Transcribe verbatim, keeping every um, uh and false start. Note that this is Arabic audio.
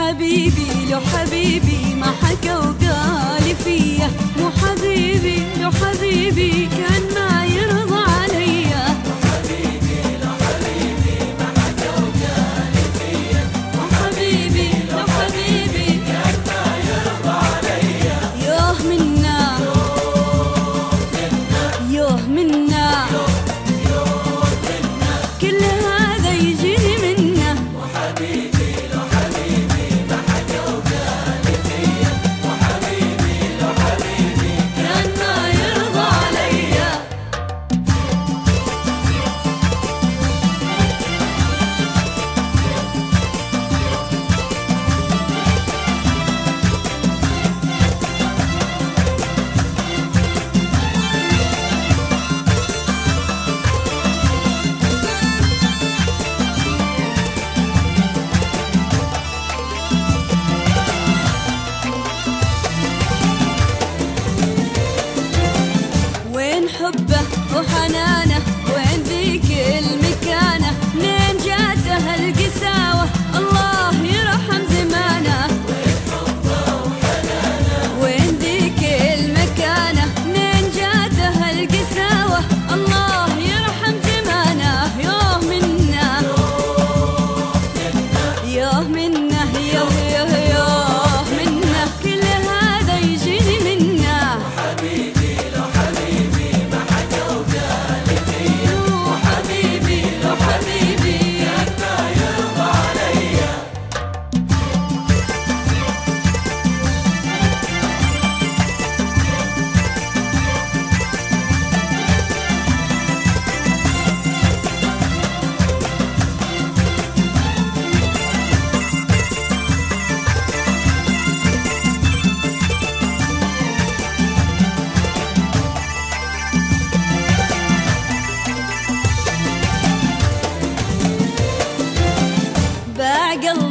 حبيبي لو حبيبي ما حكى وقال فيا، مو حبيبي لو حبيبي كان ما يرضى عليا. حبيبي لو حبيبي ما حكى وقال فيا، مو حبيبي لو حبيبي كان ما يرضى عليا. يوه منا يوه منا كل هذا يجيني منه. وحبيبي لو حبيبي ما حكى وقال فيا، وحبيبي لو حبيبي كان ما يرضى عليا. وين حبه وحنانه، وين ذيك المكانه، منين جاته هالقساوه، الله يرحم زمانه. وين حبه وحنانه، وين ذيك المكانه، منين جاته هالقساوه، الله يرحم زمانه. يوه منا يوه منا يوه يوه يوه منا كل هذا يجيني منه. وحبيبي لو حبيبي ما حكى وقال فيا، وحبيبي لو حبيبي كان ما يرضى عليا. باع قلبي